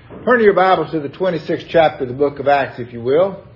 Turn to your Bibles to the 26th chapter of the book of Acts, if you will.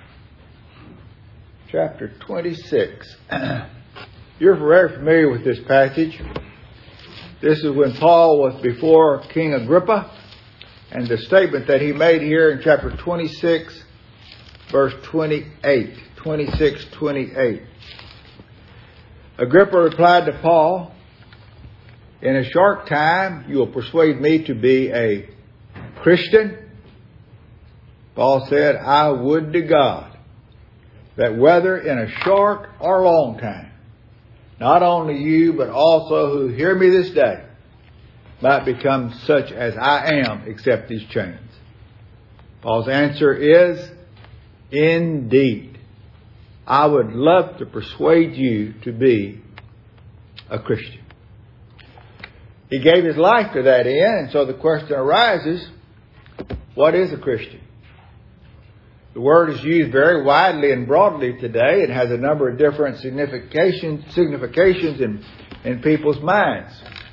Chapter 26. You're very familiar with this passage. This is when Paul was before King Agrippa, and the statement that he made here in chapter 26, verse 28. 26:28. Agrippa replied to Paul, "In a short time you will persuade me to be a Christian?" Paul said, "I would to God that whether in a short or long time, not only you but also who hear me this day might become such as I am, except these chains." Paul's answer is, indeed, I would love to persuade you to be a Christian. He gave his life to that end, and so the question arises, what is a Christian? The word is used very widely and broadly today. It has a number of different significations in people's minds.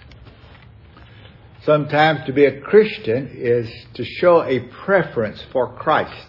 Sometimes to be a Christian is to show a preference for Christ.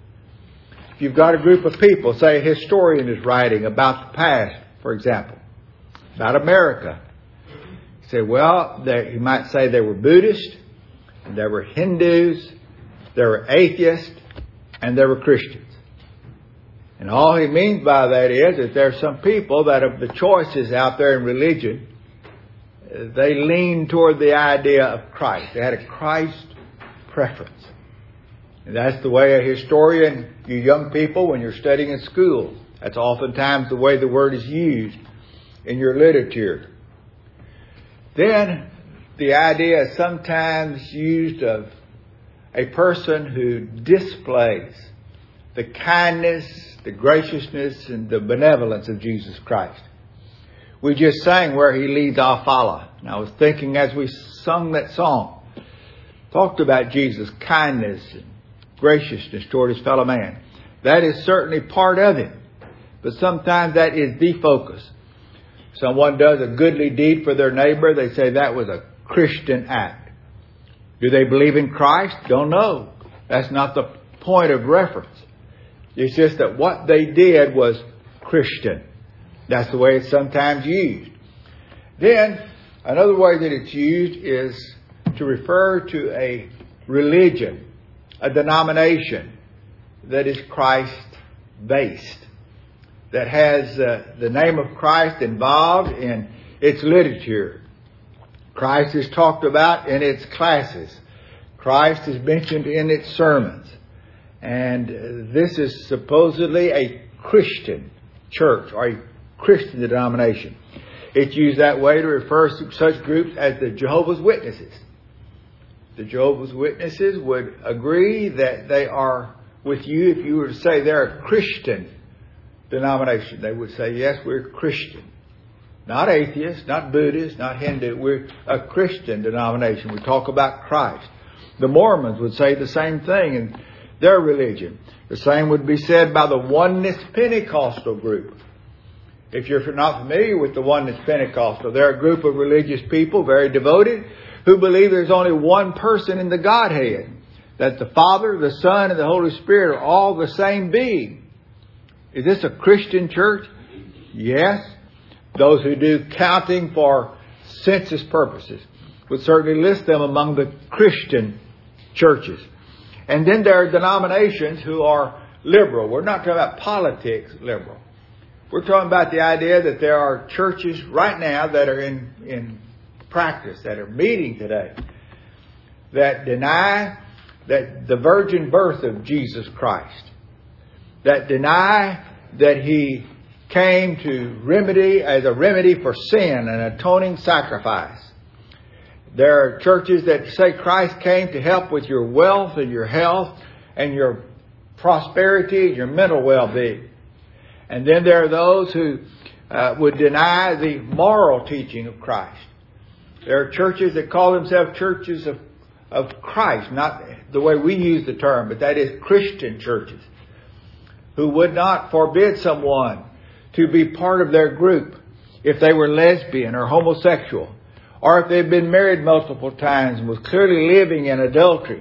If you've got a group of people, say a historian is writing about the past, for example, about America. You say, well, he might say they were Buddhist, there were Hindus, there were atheists, and there were Christians. And all he means by that is that there are some people that of the choices out there in religion, they lean toward the idea of Christ. They had a Christ preference. And that's the way a historian, you young people, when you're studying in school, that's oftentimes the way the word is used in your literature. Then the idea is sometimes used of a person who displays the kindness, the graciousness, and the benevolence of Jesus Christ. We just sang "Where He Leads, I'll Follow." And I was thinking as we sung that song, talked about Jesus' kindness and graciousness toward his fellow man. That is certainly part of it. But sometimes that is the focus. Someone does a goodly deed for their neighbor, they say that was a Christian act. Do they believe in Christ? Don't know. That's not the point of reference. It's just that what they did was Christian. That's the way it's sometimes used. Then, another way that it's used is to refer to a religion, a denomination that is Christ-based, that has the name of Christ involved in its literature. Christ is talked about in its classes. Christ is mentioned in its sermons. And this is supposedly a Christian church or a Christian denomination. It's used that way to refer to such groups as the Jehovah's Witnesses. The Jehovah's Witnesses would agree that they are with you if you were to say they're a Christian denomination. They would say, yes, we're Christian. Not atheist, not Buddhist, not Hindu. We're a Christian denomination. We talk about Christ. The Mormons would say the same thing in their religion. The same would be said by the Oneness Pentecostal group. If you're not familiar with the Oneness Pentecostal, they're a group of religious people, very devoted, who believe there's only one person in the Godhead. That the Father, the Son, and the Holy Spirit are all the same being. Is this a Christian church? Yes. Those who do counting for census purposes would certainly list them among the Christian churches. And then there are denominations who are liberal. We're not talking about politics liberal. We're talking about the idea that there are churches right now that are in practice, that are meeting today, that deny that the virgin birth of Jesus Christ, that deny that He came to remedy as a remedy for sin, an atoning sacrifice. There are churches that say Christ came to help with your wealth and your health and your prosperity and your mental well-being. And then there are those who would deny the moral teaching of Christ. There are churches that call themselves churches of Christ, not the way we use the term, but that is Christian churches, who would not forbid someone to be part of their group if they were lesbian or homosexual, or if they've been married multiple times and was clearly living in adultery,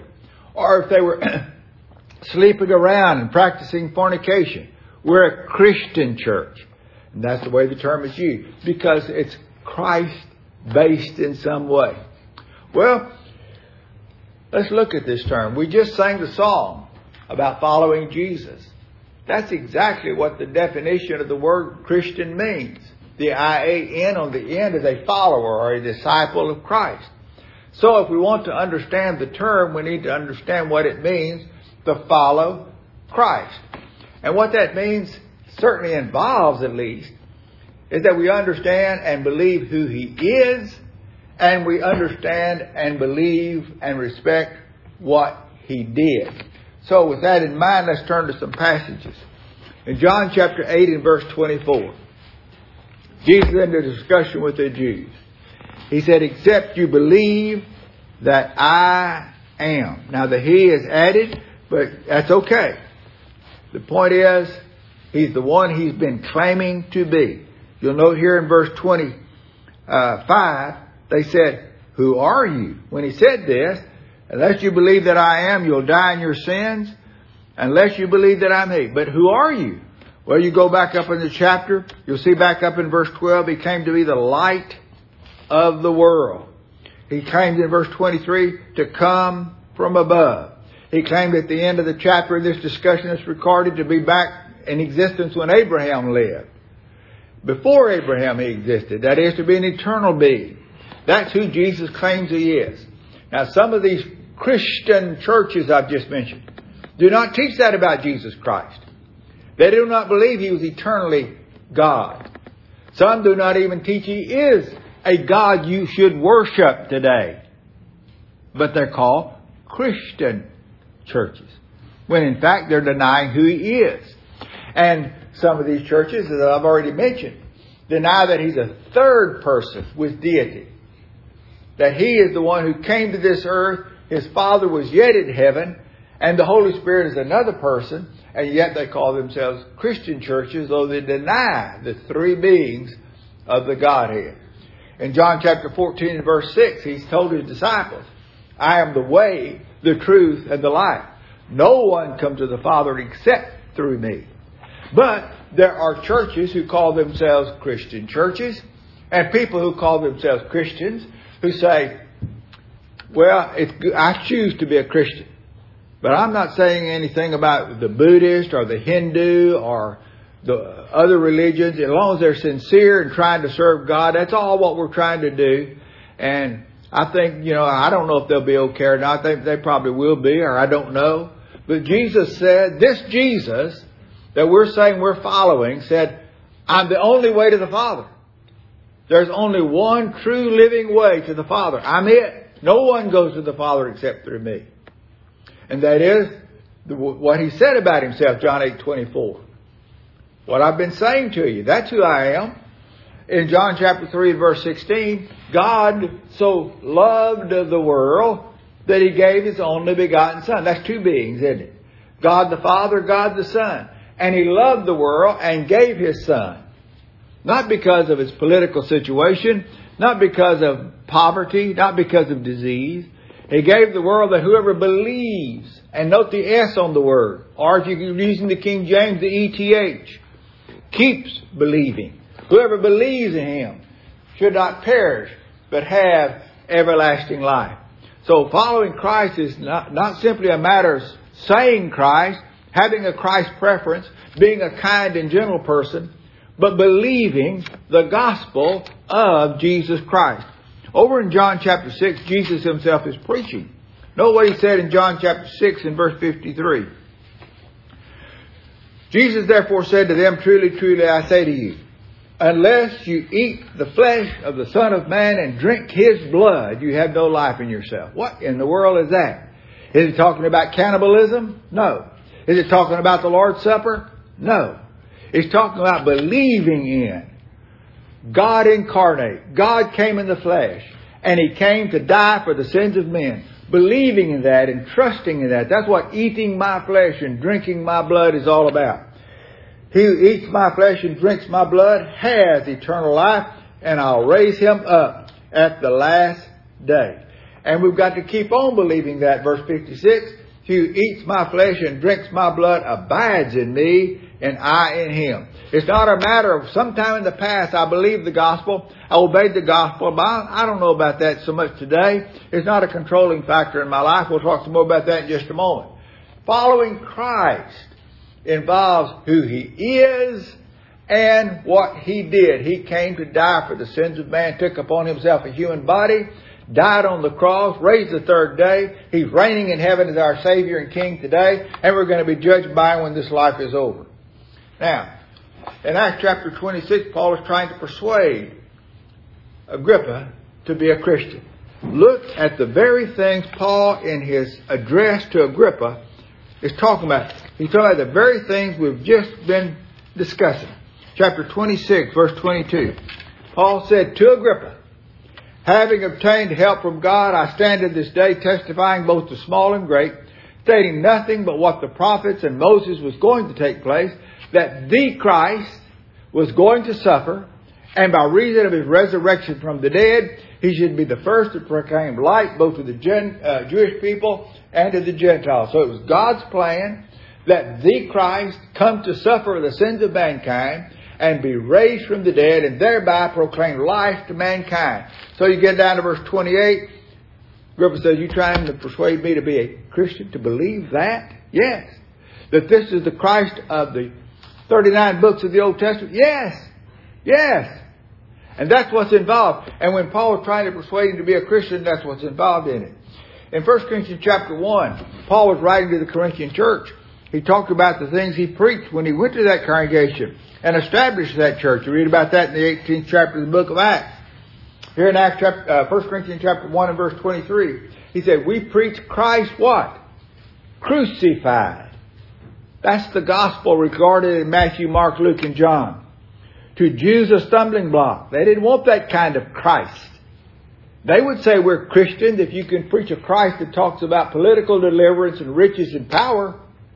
Or if they were sleeping around and practicing fornication. We're a Christian church. And that's the way the term is used. Because it's Christ-based in some way. Well, let's look at this term. We just sang the song about following Jesus. That's exactly what the definition of the word Christian means. The I-A-N on the end is a follower or a disciple of Christ. So if we want to understand the term, we need to understand what it means to follow Christ. And what that means, certainly involves at least, is that we understand and believe who He is, and we understand and believe and respect what He did. So with that in mind, let's turn to some passages. In John chapter 8 and verse 24, Jesus in the discussion with the Jews, He said, except you believe that I am. Now the He is added, but that's okay. The point is, He's the one He's been claiming to be. You'll note here in verse 25, they said, who are you? When He said this, unless you believe that I am, you'll die in your sins. Unless you believe that I'm He. But who are you? Well, you go back up in the chapter, you'll see back up in verse 12, He came to be the light of the world. He claimed in verse 23 to come from above. He claimed at the end of the chapter in this discussion that's recorded to be back in existence when Abraham lived. Before Abraham He existed. That is, to be an eternal being. That's who Jesus claims He is. Now, some of these Christian churches I've just mentioned do not teach that about Jesus Christ. They do not believe He was eternally God. Some do not even teach He is a God you should worship today. But they're called Christian churches, when in fact they're denying who He is. And some of these churches, as I've already mentioned, deny that He's a third person with deity. That He is the one who came to this earth, His Father was yet in heaven, and the Holy Spirit is another person, and yet they call themselves Christian churches, though they deny the three beings of the Godhead. In John chapter 14 and verse 6, He's told His disciples, I am the way, the truth, and the life. No one comes to the Father except through me. But there are churches who call themselves Christian churches, and people who call themselves Christians who say, well, I choose to be a Christian. But I'm not saying anything about the Buddhist or the Hindu or the other religions. As long as they're sincere and trying to serve God, that's all what we're trying to do. And I think, I don't know if they'll be okay or not. They probably will be, or I don't know. But Jesus said, this Jesus that we're saying we're following said, I'm the only way to the Father. There's only one true living way to the Father. I'm it. No one goes to the Father except through me. And that is what He said about Himself, John 8:24. What I've been saying to you, that's who I am. In John chapter 3 verse 16, God so loved the world that He gave His only begotten Son. That's two beings, isn't it? God the Father, God the Son. And He loved the world and gave His Son. Not because of His political situation, not because of poverty, not because of disease. He gave the world that whoever believes, and note the S on the word, or if you're using the King James, the ETH, keeps believing. Whoever believes in Him should not perish, but have everlasting life. So following Christ is not simply a matter of saying Christ, having a Christ preference, being a kind and gentle person, but believing the gospel of Jesus Christ. Over in John chapter 6, Jesus Himself is preaching. Note what He said in John chapter 6 and verse 53. Jesus therefore said to them, truly, truly, I say to you, unless you eat the flesh of the Son of Man and drink His blood, you have no life in yourself. What in the world is that? Is He talking about cannibalism? No. Is it talking about the Lord's Supper? No. It's talking about believing in God incarnate. God came in the flesh. And He came to die for the sins of men. Believing in that and trusting in that. That's what eating my flesh and drinking my blood is all about. He who eats my flesh and drinks my blood has eternal life, and I'll raise him up at the last day. And we've got to keep on believing that. Verse 56, he who eats my flesh and drinks my blood abides in me, and I in him. It's not a matter of sometime in the past I believed the gospel, I obeyed the gospel, but I don't know about that so much today. It's not a controlling factor in my life. We'll talk some more about that in just a moment. Following Christ involves who He is and what He did. He came to die for the sins of man, took upon Himself a human body, died on the cross, raised the third day. He's reigning in heaven as our Savior and King today, and we're going to be judged by Him when this life is over. Now, in Acts chapter 26, Paul is trying to persuade Agrippa to be a Christian. Look at the very things Paul, in his address to Agrippa, is talking about. He's talking about the very things we've just been discussing. Chapter 26, verse 22. Paul said to Agrippa, having obtained help from God, I stand in this day testifying both to small and great, stating nothing but what the prophets and Moses was going to take place, that the Christ was going to suffer, and by reason of His resurrection from the dead, He should be the first to proclaim light both to the Jewish people and to the Gentiles. So it was God's plan that the Christ come to suffer the sins of mankind and be raised from the dead, and thereby proclaim life to mankind. So you get down to verse 28. Agrippa says, you trying to persuade me to be a Christian, to believe that? Yes. That this is the Christ of the 39 books of the Old Testament? Yes. Yes. And that's what's involved. And when Paul was trying to persuade him to be a Christian, that's what's involved in it. In 1 Corinthians chapter 1, Paul was writing to the Corinthian church. He talked about the things he preached when he went to that congregation and established that church. You read about that in the 18th chapter of the book of Acts. Here in 1 Corinthians chapter 1 and verse 23, he said, we preach Christ what? Crucified. That's the gospel recorded in Matthew, Mark, Luke, and John. To Jews a stumbling block. They didn't want that kind of Christ. They would say we're Christians if you can preach a Christ that talks about political deliverance and riches and power.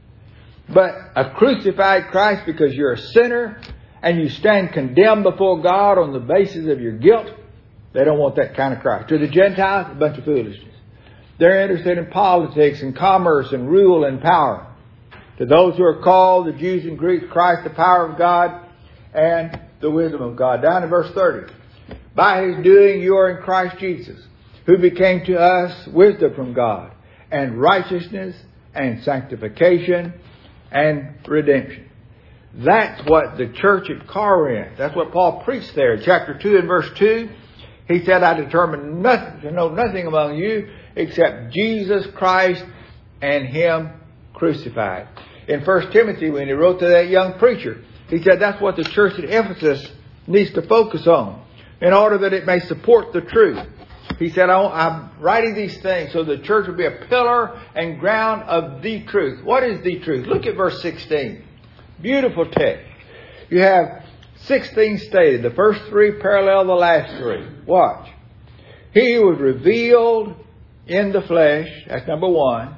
But a crucified Christ because you're a sinner and you stand condemned before God on the basis of your guilt, they don't want that kind of Christ. To the Gentiles, a bunch of foolishness. They're interested in politics and commerce and rule and power. To those who are called, the Jews and Greeks, Christ, the power of God and the wisdom of God. Down in verse 30. By His doing you are in Christ Jesus, who became to us wisdom from God, and righteousness, and sanctification, and redemption. That's what the church at Corinth, that's what Paul preached there. Chapter 2 and verse 2, he said, I determined to know nothing among you except Jesus Christ and Him crucified. In 1 Timothy, when he wrote to that young preacher, he said that's what the church at Ephesus needs to focus on in order that it may support the truth. He said, I'm writing these things so the church will be a pillar and ground of the truth. What is the truth? Look at verse 16. Beautiful text. You have 16 stated. The first three parallel the last three. Watch. He was revealed in the flesh. That's number one.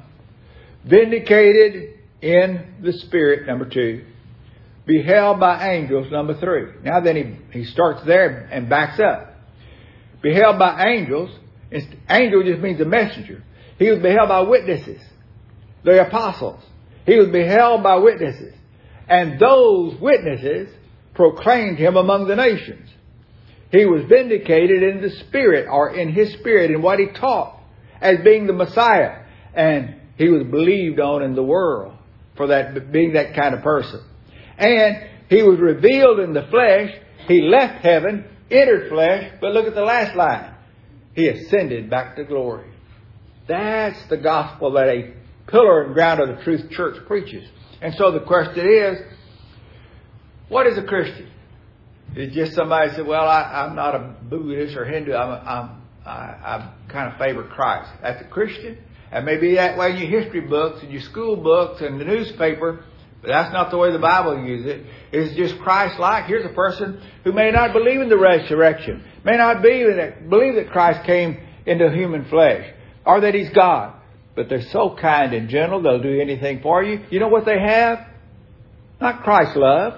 Vindicated in the spirit. Number two. Beheld by angels. Number three. Now then he starts there and backs up. Beheld by angels. Angel just means a messenger. He was beheld by witnesses. The apostles. He was beheld by witnesses. And those witnesses proclaimed Him among the nations. He was vindicated in the Spirit, or in His Spirit, in what He taught, as being the Messiah. And He was believed on in the world for that, being that kind of person. And He was revealed in the flesh. He left heaven, entered flesh, but look at the last line. He ascended back to glory. That's the gospel that a pillar and ground of the truth church preaches. And so the question is, what is a Christian? Is it just somebody said, well, I'm not a Buddhist or Hindu. I kind of favor Christ. That's a Christian. And maybe that way in your history books and your school books and the newspaper. But that's not the way the Bible uses it. It's just Christ-like. Here's a person who may not believe in the resurrection. May not believe that Christ came into human flesh. Or that He's God. But they're so kind and gentle, they'll do anything for you. You know what they have? Not Christ love.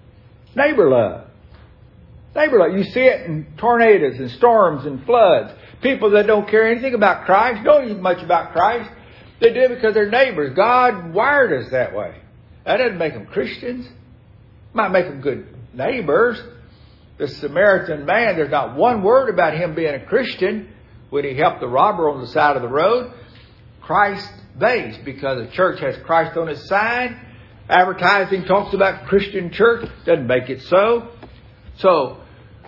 Neighbor love. Neighbor love. You see it in tornadoes and storms and floods. People that don't care anything about Christ, don't even much about Christ. They do it because they're neighbors. God wired us that way. That doesn't make them Christians. It might make them good neighbors. The Samaritan man, there's not one word about him being a Christian when he helped the robber on the side of the road. Christ-based, because the church has Christ on its sign. Advertising talks about Christian church. Doesn't make it so. So,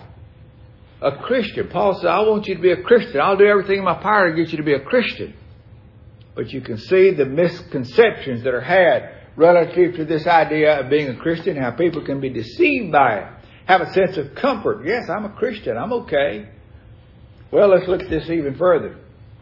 a Christian, Paul said, I want you to be a Christian. I'll do everything in my power to get you to be a Christian. But you can see the misconceptions that are had relative to this idea of being a Christian, how people can be deceived by it. Have a sense of comfort. Yes, I'm a Christian. I'm okay. Well, let's look at this even further.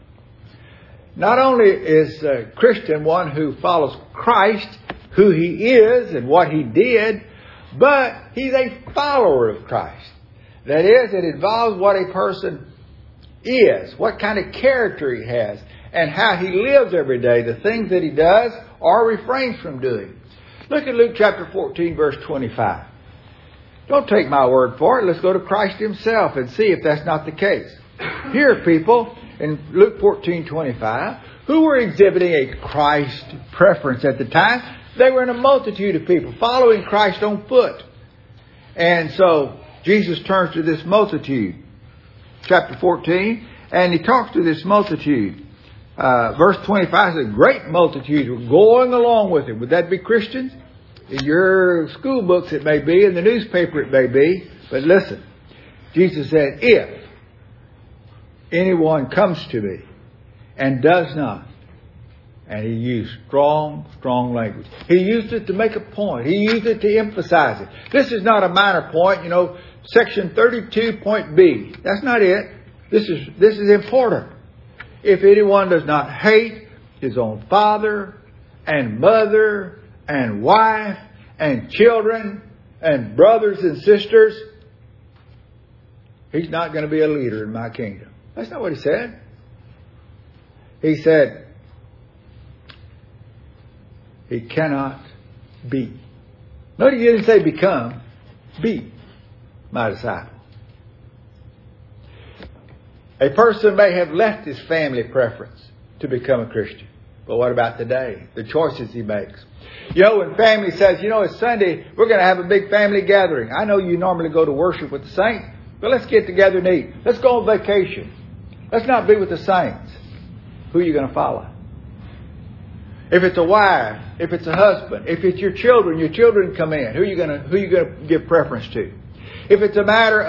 Not only is a Christian one who follows Christ, who He is and what He did, but he's a follower of Christ. That is, it involves what a person is, what kind of character he has, and how he lives every day, the things that he does or refrains from doing. Look at Luke chapter 14, verse 25. Don't take my word for it. Let's go to Christ Himself and see if that's not the case. Here are people in Luke 14:25 who were exhibiting a Christ preference at the time. They were in a multitude of people following Christ on foot. And so Jesus turns to this multitude, chapter 14, and He talks to this multitude. Verse 25 says, great multitudes were going along with Him. Would that be Christians? In your school books it may be, in the newspaper it may be. But listen, Jesus said, if anyone comes to me and does not, and He used strong language. He used it to make a point. He used it to emphasize it. This is not a minor point, section 32 point B. That's not it. This is important. If anyone does not hate his own father and mother and wife and children and brothers and sisters, he's not going to be a leader in my kingdom. That's not what He said. He said, he cannot be. Notice He didn't say become. Be my disciple. A person may have left his family preference to become a Christian. But what about today? The choices he makes. When family says, it's Sunday, we're going to have a big family gathering. I know you normally go to worship with the saints, but let's get together and eat. Let's go on vacation. Let's not be with the saints. Who are you going to follow? If it's a wife, if it's a husband, if it's your children come in. Who are you going to give preference to? If it's a matter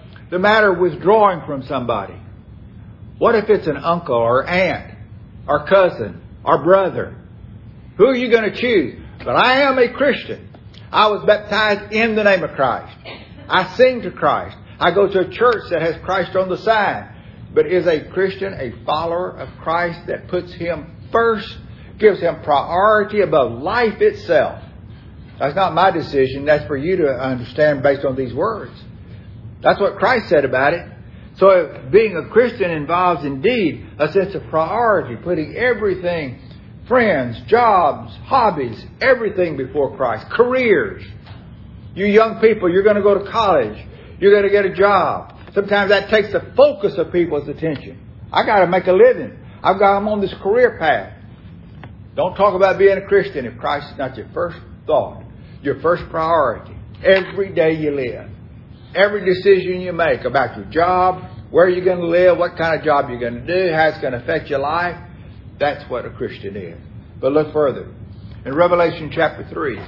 of withdrawing from somebody. What if it's an uncle or aunt or cousin or brother? Who are you going to choose? But I am a Christian. I was baptized in the name of Christ. I sing to Christ. I go to a church that has Christ on the sign. But is a Christian a follower of Christ that puts Him first, gives Him priority above life itself? That's not my decision. That's for you to understand based on these words. That's what Christ said about it. So being a Christian involves indeed a sense of priority, putting everything, friends, jobs, hobbies, everything before Christ. Careers. You young people, you're going to go to college. You're going to get a job. Sometimes that takes the focus of people's attention. I got to make a living. I'm on this career path. Don't talk about being a Christian if Christ is not your first thought, your first priority. Every day you live. Every decision you make about your job, where you're going to live, what kind of job you're going to do, how it's going to affect your life, that's what a Christian is. But look further. In Revelation chapter 3,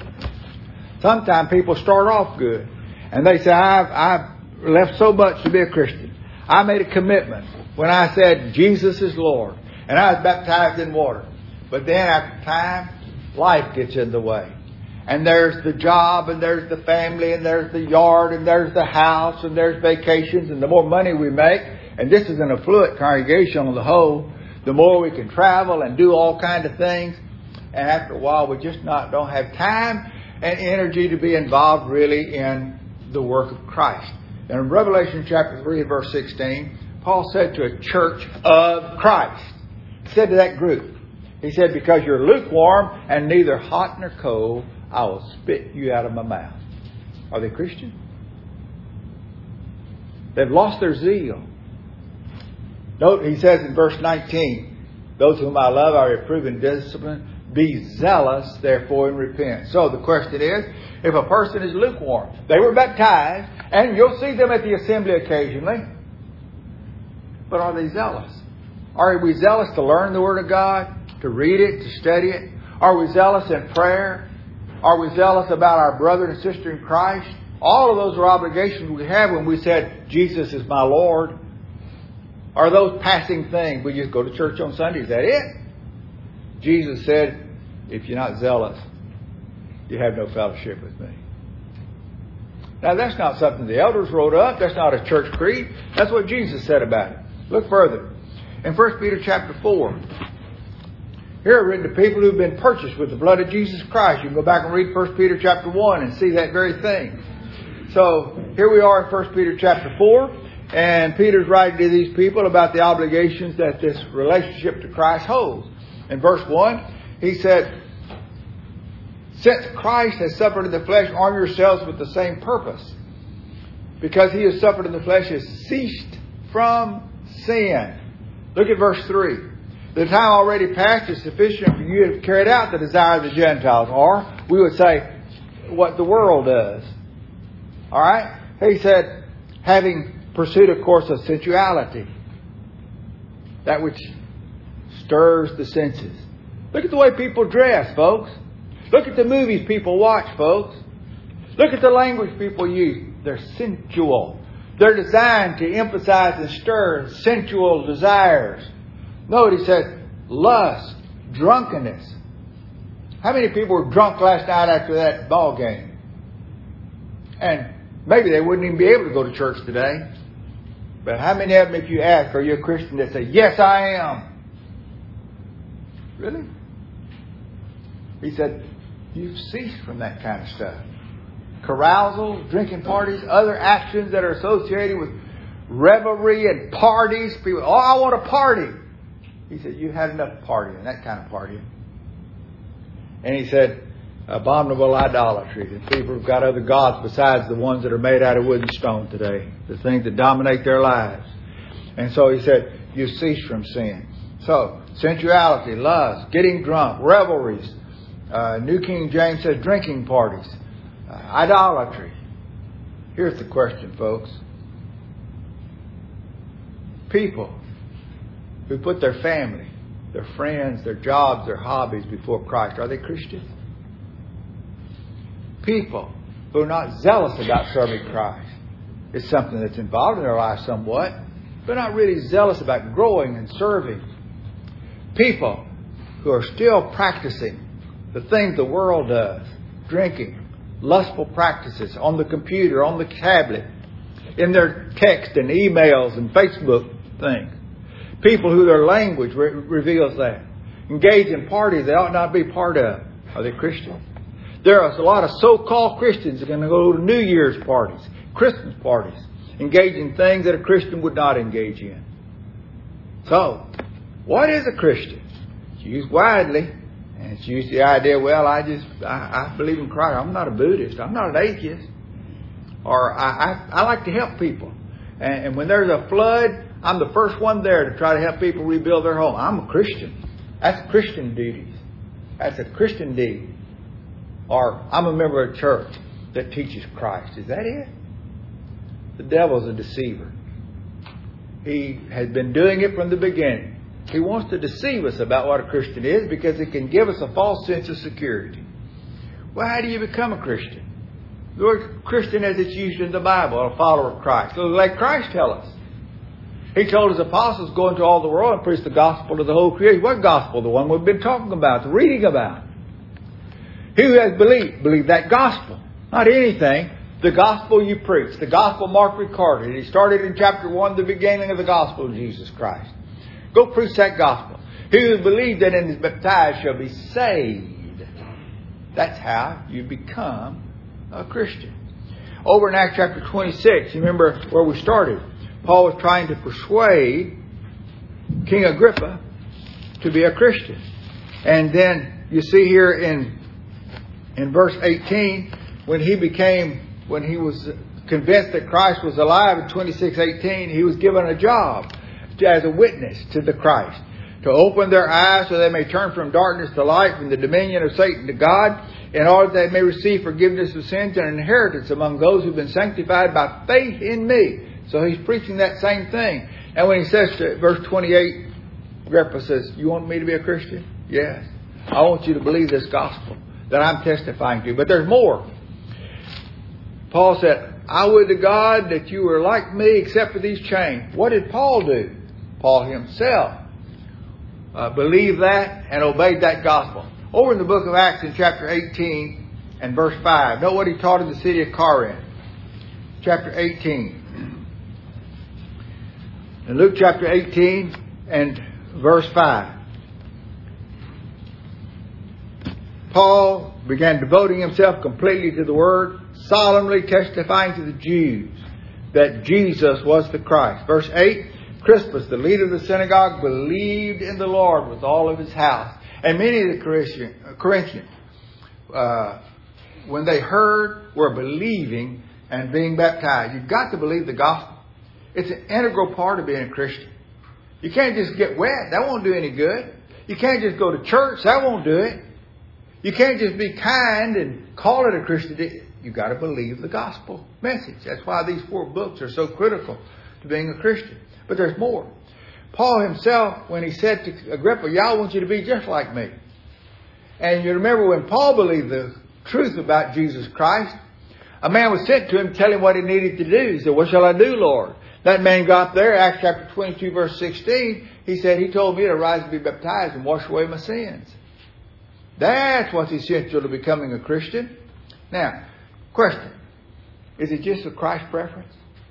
sometimes people start off good. And they say, I've left so much to be a Christian. I made a commitment when I said Jesus is Lord. And I was baptized in water. But then after time, life gets in the way. And there's the job, and there's the family, and there's the yard, and there's the house, and there's vacations. And the more money we make, and this is an affluent congregation on the whole, the more we can travel and do all kinds of things. And after a while, we just don't have time and energy to be involved really in the work of Christ. And in Revelation chapter 3 verse 16, Paul said to a church of Christ, he said to that group, he said, because you're lukewarm and neither hot nor cold, I will spit you out of my mouth. Are they Christian? They've lost their zeal. Note, he says in verse 19, those whom I love, I reprove and discipline. Be zealous, therefore, and repent. So the question is, if a person is lukewarm, they were baptized, and you'll see them at the assembly occasionally, but are they zealous? Are we zealous to learn the Word of God, to read it, to study it? Are we zealous in prayer? Are we zealous about our brother and sister in Christ? All of those are obligations we have when we said, Jesus is my Lord. Are those passing things? We just go to church on Sunday. Is that it? Jesus said, if you're not zealous, you have no fellowship with me. Now, that's not something the elders wrote up. That's not a church creed. That's what Jesus said about it. Look further. In 1 Peter chapter 4, here are written to people who've been purchased with the blood of Jesus Christ. You can go back and read 1 Peter chapter 1 and see that very thing. So, here we are in 1 Peter chapter 4. And Peter's writing to these people about the obligations that this relationship to Christ holds. In verse 1, he said, since Christ has suffered in the flesh, arm yourselves with the same purpose. Because he has suffered in the flesh, has ceased from sin. Look at verse 3. The time already past is sufficient for you to have carried out the desire of the Gentiles. Or, we would say, what the world does. Alright? He said, having pursued a course of sensuality, that which stirs the senses. Look at the way people dress, folks. Look at the movies people watch, folks. Look at the language people use. They're sensual. They're designed to emphasize and stir sensual desires. Note, he said, lust, drunkenness. How many people were drunk last night after that ball game? And maybe they wouldn't even be able to go to church today. But how many of them, if you ask, are you a Christian, that say, yes, I am? Really? He said, you've ceased from that kind of stuff. Carousal, drinking parties, other actions that are associated with revelry and parties. People, oh, I want a party. He said, you've had enough partying, that kind of partying. And he said, abominable idolatry. That people have got other gods besides the ones that are made out of wood and stone today. The things that dominate their lives. And so he said, you cease from sin. So, sensuality, lust, getting drunk, revelries. New King James says drinking parties. Idolatry. Here's the question, folks. People who put their family, their friends, their jobs, their hobbies before Christ, are they Christians? People who are not zealous about serving Christ. It's something that's involved in their life somewhat, but not really zealous about growing and serving. People who are still practicing the things the world does. Drinking, lustful practices on the computer, on the tablet, in their text and emails and Facebook things. People who their language reveals that. Engage in parties they ought not be part of. Are they Christians? There are a lot of so-called Christians that are going to go to New Year's parties, Christmas parties, engage in things that a Christian would not engage in. So, what is a Christian? It's used widely, and it's used the idea, well, I believe in Christ. I'm not a Buddhist. I'm not an atheist. Or I like to help people. And when there's a flood, I'm the first one there to try to help people rebuild their home. I'm a Christian. That's Christian duties. That's a Christian deed. Or I'm a member of a church that teaches Christ. Is that it? The devil's a deceiver. He has been doing it from the beginning. He wants to deceive us about what a Christian is because it can give us a false sense of security. Well, how do you become a Christian? The word Christian as it's used in the Bible, a follower of Christ. So let Christ tell us. He told his apostles, go into all the world and preach the gospel to the whole creation. What gospel? The one we've been talking about, reading about. He who has believe that gospel. Not anything. The gospel you preach. The gospel Mark recorded. He started in chapter 1, the beginning of the gospel of Jesus Christ. Go preach that gospel. He who believes that and is baptized shall be saved. That's how you become a Christian. Over in Acts chapter 26, you remember where we started. Paul was trying to persuade King Agrippa to be a Christian. And then you see here in verse 18, when he was convinced that Christ was alive in 26:18, he was given a job as a witness to the Christ, to open their eyes so they may turn from darkness to light, from the dominion of Satan to God, in order that they may receive forgiveness of sins and inheritance among those who've been sanctified by faith in me. So he's preaching that same thing. And when he says to verse 28, Agrippa says, you want me to be a Christian? Yes. I want you to believe this gospel that I'm testifying to. But there's more. Paul said, I would to God that you were like me except for these chains. What did Paul do? Paul himself believed that and obeyed that gospel. Over in the book of Acts in chapter 18 and verse 5. Note what he taught in the city of Corinth. Chapter 18. In Luke chapter 18 and verse 5. Paul began devoting himself completely to the Word, solemnly testifying to the Jews that Jesus was the Christ. Verse 8, Crispus, the leader of the synagogue, believed in the Lord with all of his house. And many of the Corinthians, when they heard, were believing and being baptized. You've got to believe the gospel. It's an integral part of being a Christian. You can't just get wet. That won't do any good. You can't just go to church. That won't do it. You can't just be kind and call it a Christian. You've got to believe the gospel message. That's why these 4 books are so critical to being a Christian. But there's more. Paul himself, when he said to Agrippa, y'all want you to be just like me. And you remember when Paul believed the truth about Jesus Christ, a man was sent to him to tell him what he needed to do. He said, what shall I do, Lord? That man got there, Acts chapter 22, verse 16. He said, he told me to rise and be baptized and wash away my sins. That's what's essential to becoming a Christian. Now, question. Is it just a Christ preference?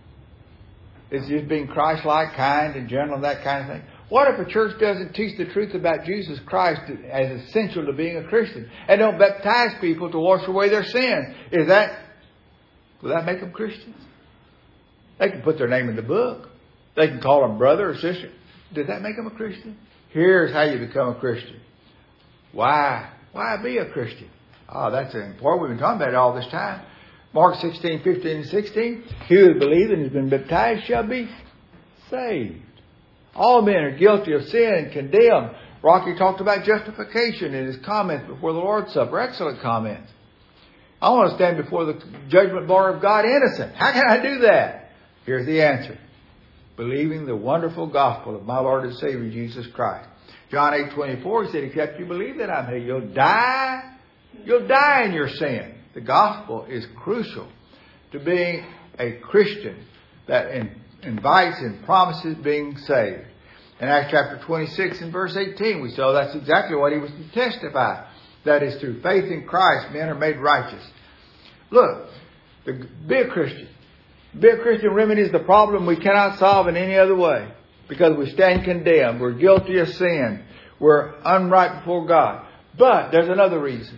Is it just being Christ-like, kind and gentle and that kind of thing? What if a church doesn't teach the truth about Jesus Christ as essential to being a Christian and don't baptize people to wash away their sins? Will that make them Christians? They can put their name in the book. They can call them brother or sister. Did that make them a Christian? Here's how you become a Christian. Why? Why be a Christian? Oh, that's important. We've been talking about it all this time. Mark 16, 15 and 16. He who believes and has been baptized shall be saved. All men are guilty of sin and condemned. Rocky talked about justification in his comments before the Lord's Supper. Excellent comments. I want to stand before the judgment bar of God innocent. How can I do that? Here's the answer. Believing the wonderful gospel of my Lord and Savior Jesus Christ. John 8:24, he said, except you believe that I'm here, you'll die. You'll die in your sin. The gospel is crucial to being a Christian that invites and promises being saved. In Acts chapter 26 and verse 18, we saw that's exactly what he was to testify. That is, through faith in Christ, men are made righteous. Look, be a Christian. Be a Christian remedies the problem we cannot solve in any other way. Because we stand condemned. We're guilty of sin. We're unright before God. But there's another reason.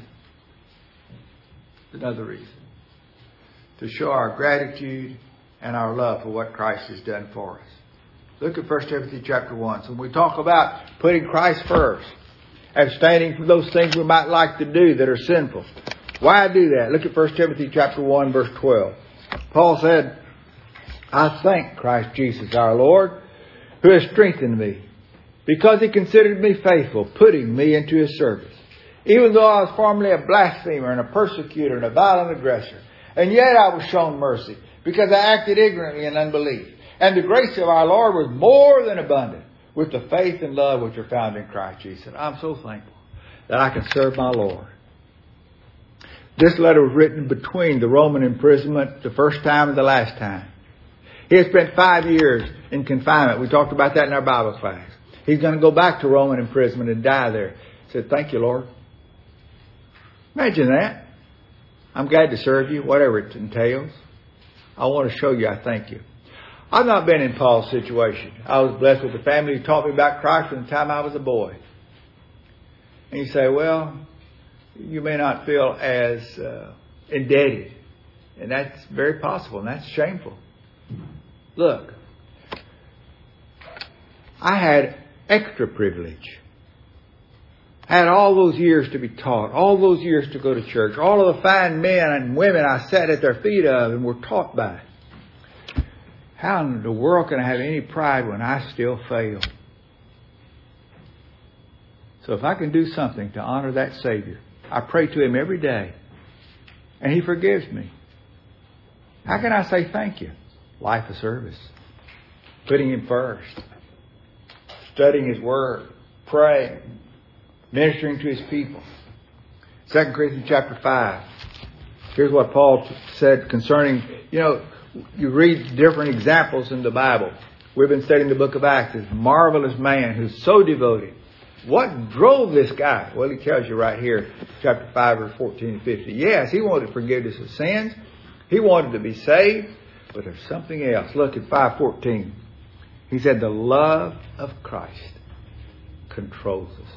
Another reason. To show our gratitude and our love for what Christ has done for us. Look at 1 Timothy chapter 1. So when we talk about putting Christ first, abstaining from those things we might like to do that are sinful. Why do that? Look at 1 Timothy chapter 1 verse 12. Paul said, I thank Christ Jesus our Lord, who has strengthened me, because he considered me faithful, putting me into his service. Even though I was formerly a blasphemer and a persecutor and a violent aggressor, and yet I was shown mercy, because I acted ignorantly in unbelief. And the grace of our Lord was more than abundant with the faith and love which are found in Christ Jesus. I'm so thankful that I can serve my Lord. This letter was written between the Roman imprisonment, the first time and the last time. He had spent 5 years in confinement. We talked about that in our Bible class. He's going to go back to Roman imprisonment and die there. He said, thank you, Lord. Imagine that. I'm glad to serve you, whatever it entails. I want to show you I thank you. I've not been in Paul's situation. I was blessed with a family who taught me about Christ from the time I was a boy. And you say, well, you may not feel as indebted. And that's very possible, and that's shameful. Look, I had extra privilege. I had all those years to be taught, all those years to go to church, all of the fine men and women I sat at their feet of and were taught by. How in the world can I have any pride when I still fail? So if I can do something to honor that Savior, I pray to Him every day, and He forgives me. How can I say thank you? Life of service. Putting Him first. Studying His Word. Praying. Ministering to His people. 2 Corinthians chapter 5. Here's what Paul said concerning, you read different examples in the Bible. We've been studying the book of Acts. This marvelous man who's so devoted. What drove this guy? Well, he tells you right here, chapter 5, verse 14 and 15. Yes, he wanted forgiveness of sins. He wanted to be saved. But there's something else. Look at 5:14. He said, the love of Christ controls us.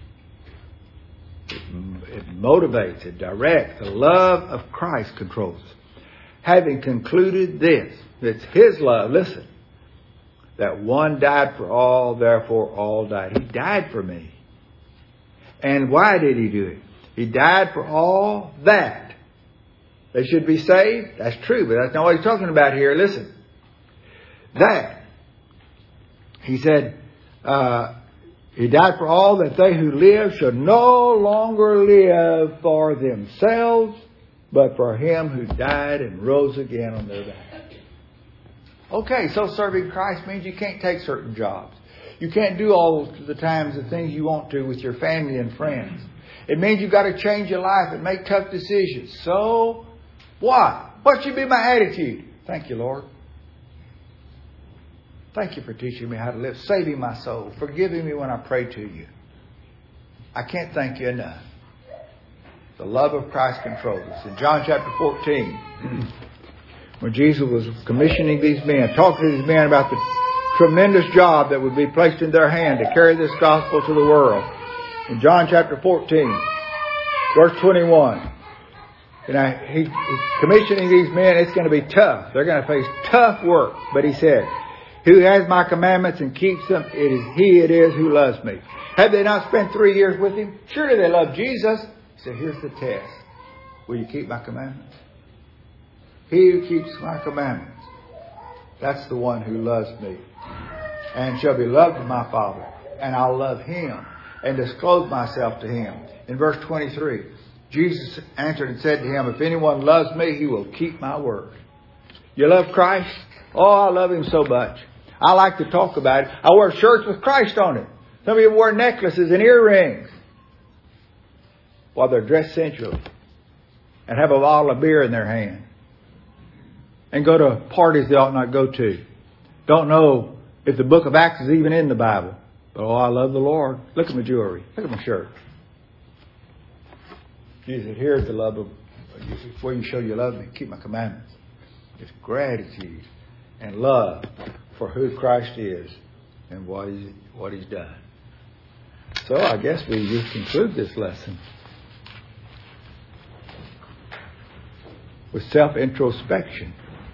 It motivates, it directs. The love of Christ controls us. Having concluded this, it's His love, listen, that one died for all, therefore all died. He died for me. And why did He do it? He died for all that they should be saved. That's true, but that's not what He's talking about here. Listen. That. He said, He died for all that they who live should no longer live for themselves, but for Him who died and rose again on their behalf. Okay, so serving Christ means you can't take certain jobs. You can't do all the times the things you want to with your family and friends. It means you've got to change your life and make tough decisions. So, what? What should be my attitude? Thank you, Lord. Thank you for teaching me how to live, saving my soul, forgiving me when I pray to you. I can't thank you enough. The love of Christ controls us. In John chapter 14, when Jesus was commissioning these men, talking to these men about the tremendous job that would be placed in their hand to carry this gospel to the world. In John chapter 14, verse 21, he's commissioning these men. It's going to be tough. They're going to face tough work. But He said, who has my commandments and keeps them, it is who loves me. Have they not spent 3 years with Him? Surely they love Jesus. He said, here's the test. Will you keep my commandments? He who keeps my commandments, that's the one who loves me. And shall be loved of my Father. And I'll love Him and disclose myself to Him. In verse 23, Jesus answered and said to him, if anyone loves me, he will keep my word. You love Christ? Oh, I love Him so much. I like to talk about it. I wear shirts with Christ on it. Some of you wear necklaces and earrings while they're dressed sensually and have a bottle of beer in their hand and go to parties they ought not go to. Don't know if the book of Acts is even in the Bible. But oh, I love the Lord. Look at my jewelry. Look at my shirt. Jesus, here's the love of where you show you love me. Keep my commandments. It's gratitude and love for who Christ is and what He's done. So I guess we just conclude this lesson with self-introspection.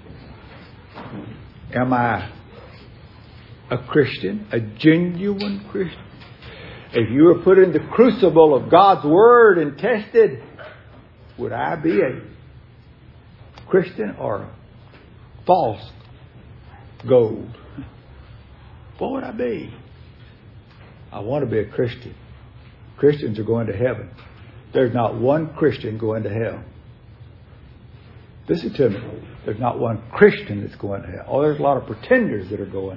Am I a Christian? A genuine Christian? If you were put in the crucible of God's Word and tested, would I be a Christian or a false gold? What would I be? I want to be a Christian. Christians are going to heaven. There's not one Christian going to hell. Listen to me. There's not one Christian that's going to hell. Oh, there's a lot of pretenders that are going.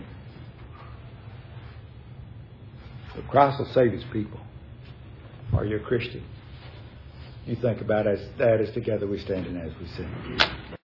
But Christ will save His people. Are you a Christian? You think about that as together we stand and as we sing.